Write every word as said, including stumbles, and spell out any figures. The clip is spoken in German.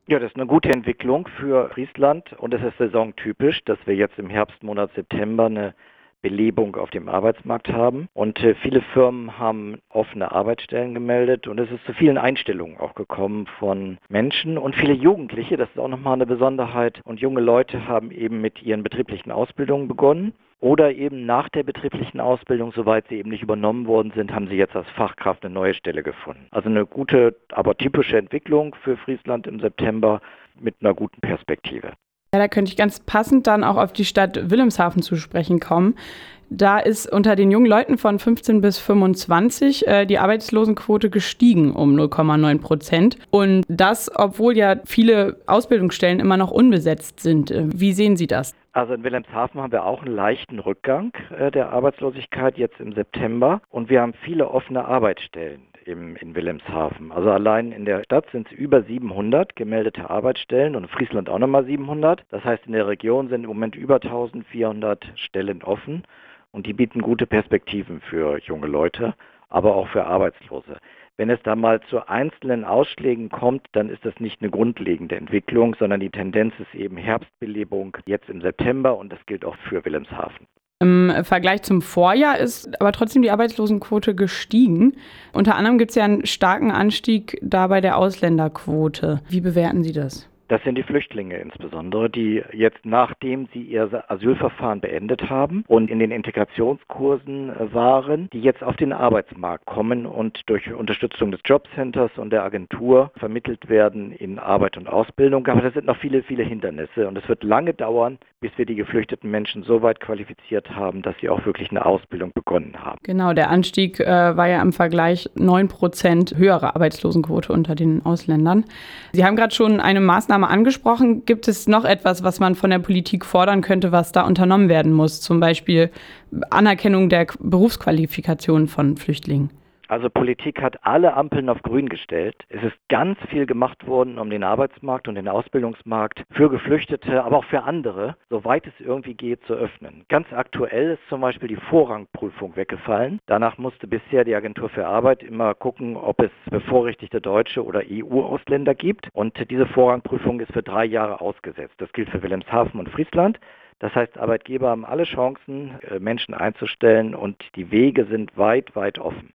Ja, das ist eine gute Entwicklung für Friesland und es ist saisontypisch, dass wir jetzt im Herbstmonat September eine Belebung auf dem Arbeitsmarkt haben. Und äh, viele Firmen haben offene Arbeitsstellen gemeldet und es ist zu vielen Einstellungen auch gekommen von Menschen und viele Jugendliche, das ist auch nochmal eine Besonderheit. Und junge Leute haben eben mit ihren betrieblichen Ausbildungen begonnen. Oder eben nach der betrieblichen Ausbildung, soweit sie eben nicht übernommen worden sind, haben sie jetzt als Fachkraft eine neue Stelle gefunden. Also eine gute, aber typische Entwicklung für Friesland im September mit einer guten Perspektive. Ja, da könnte ich ganz passend dann auch auf die Stadt Wilhelmshaven zu sprechen kommen. Da ist unter den jungen Leuten von fünfzehn bis fünfundzwanzig äh, die Arbeitslosenquote gestiegen um null Komma neun Prozent. Und das, obwohl ja viele Ausbildungsstellen immer noch unbesetzt sind. Wie sehen Sie das? Also in Wilhelmshaven haben wir auch einen leichten Rückgang äh, der Arbeitslosigkeit jetzt im September und wir haben viele offene Arbeitsstellen im, in Wilhelmshaven. Also allein in der Stadt sind es über siebenhundert gemeldete Arbeitsstellen und in Friesland auch nochmal siebenhundert. Das heißt, in der Region sind im Moment über eintausendvierhundert Stellen offen und die bieten gute Perspektiven für junge Leute, aber auch für Arbeitslose. Wenn es da mal zu einzelnen Ausschlägen kommt, dann ist das nicht eine grundlegende Entwicklung, sondern die Tendenz ist eben Herbstbelebung jetzt im September und das gilt auch für Wilhelmshaven. Im Vergleich zum Vorjahr ist aber trotzdem die Arbeitslosenquote gestiegen. Unter anderem gibt es ja einen starken Anstieg da bei der Ausländerquote. Wie bewerten Sie das? Das sind die Flüchtlinge insbesondere, die jetzt, nachdem sie ihr Asylverfahren beendet haben und in den Integrationskursen waren, die jetzt auf den Arbeitsmarkt kommen und durch Unterstützung des Jobcenters und der Agentur vermittelt werden in Arbeit und Ausbildung. Aber das sind noch viele, viele Hindernisse und es wird lange dauern, bis wir die geflüchteten Menschen so weit qualifiziert haben, dass sie auch wirklich eine Ausbildung begonnen haben. Genau, der Anstieg äh, war ja im Vergleich neun Prozent höhere Arbeitslosenquote unter den Ausländern. Sie haben gerade schon eine Maßnahme angesprochen. Gibt es noch etwas, was man von der Politik fordern könnte, was da unternommen werden muss? Zum Beispiel Anerkennung der Berufsqualifikation von Flüchtlingen. Also Politik hat alle Ampeln auf grün gestellt. Es ist ganz viel gemacht worden, um den Arbeitsmarkt und den Ausbildungsmarkt für Geflüchtete, aber auch für andere, soweit es irgendwie geht, zu öffnen. Ganz aktuell ist zum Beispiel die Vorrangprüfung weggefallen. Danach musste bisher die Agentur für Arbeit immer gucken, ob es bevorrechtigte Deutsche oder E U-Ausländer gibt. Und diese Vorrangprüfung ist für drei Jahre ausgesetzt. Das gilt für Wilhelmshaven und Friesland. Das heißt, Arbeitgeber haben alle Chancen, Menschen einzustellen und die Wege sind weit, weit offen.